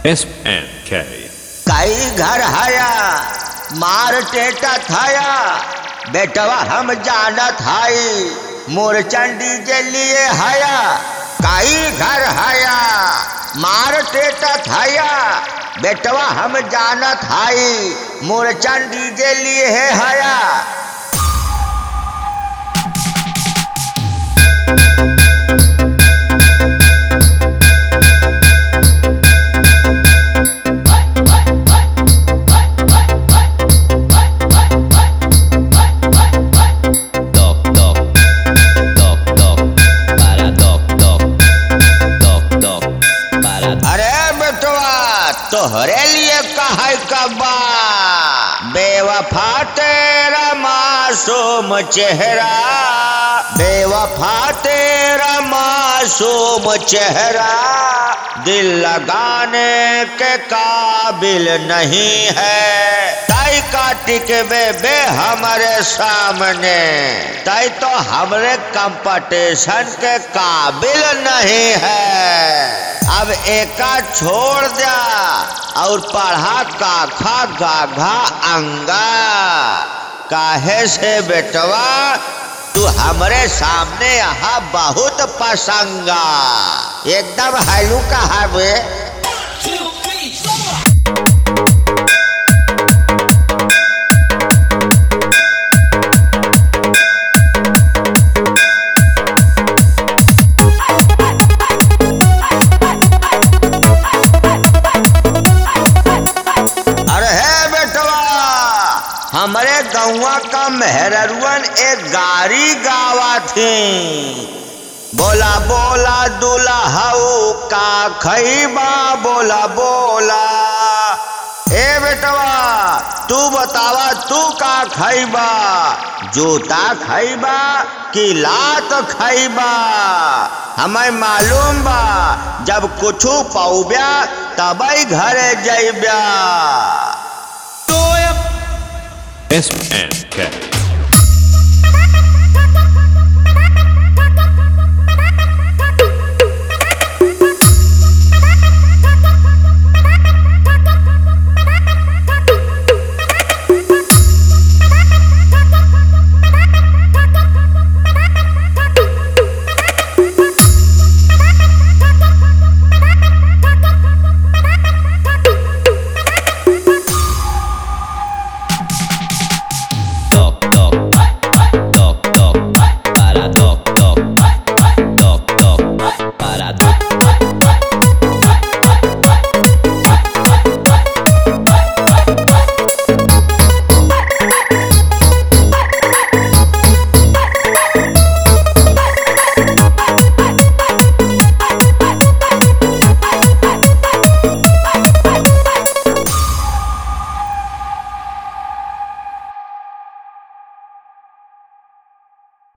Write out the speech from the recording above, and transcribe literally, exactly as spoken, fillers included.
S N K कई घर हया मार टेटा थाया बेटवा हम जानत हाई मोरचंडी के लिए हया कई घर हया मार टेटा थाया बेटवा हम जानत हाई मोरचंडी के लिए है हया। तोहरे लिए कहे कब्बा बेवफा तेरा मासूम चेहरा बेवफा तेरा मासूम चेहरा दिल लगाने के काबिल नहीं है ताई का टिकबे बे हमारे सामने ताई तो हमरे कंपटीशन के काबिल नहीं है। अब एका छोड़ दिया और पढ़ा काखा गाघा अंगा काहे से बेटवा तू हमरे सामने यहाँ बहुत पसंगा एकदम हलू कहा बे। हमारे गौवा का मेहररुअन एक गारी गावा थी बोला बोला दुल्हाऊ का खैबा बोला बोला ए बेटवा तू बतावा तू का खैबा जूता खैबा कि लात खैबा हमें मालूम बा जब कुछू पौब्या तबई घरे जइब्या। S N K